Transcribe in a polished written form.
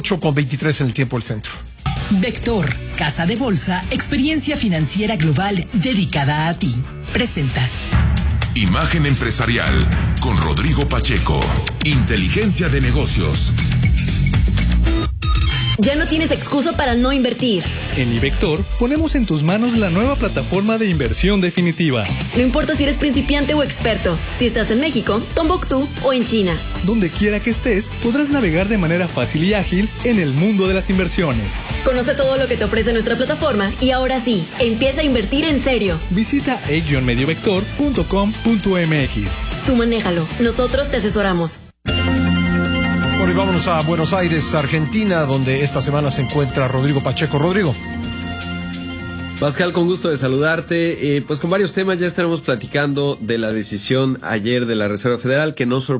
8:23 en el tiempo del centro. Vector, casa de bolsa, experiencia financiera global dedicada a ti. Presenta Imagen Empresarial con Rodrigo Pacheco. Inteligencia de negocios. Ya no tienes excusa para no invertir. En iVector ponemos en tus manos la nueva plataforma de inversión definitiva. No importa si eres principiante o experto, si estás en México, Tombuctú o en China. Donde quiera que estés, podrás navegar de manera fácil y ágil en el mundo de las inversiones. Conoce todo lo que te ofrece nuestra plataforma y ahora sí, empieza a invertir en serio. Visita e-mediovector.com.mx. Tú manéjalo, nosotros te asesoramos. Bueno, y vámonos a Buenos Aires, Argentina, donde esta semana se encuentra Rodrigo Pacheco. Rodrigo. Pascal, con gusto de saludarte. Pues con varios temas ya estaremos platicando de la decisión ayer de la Reserva Federal que no sorprendió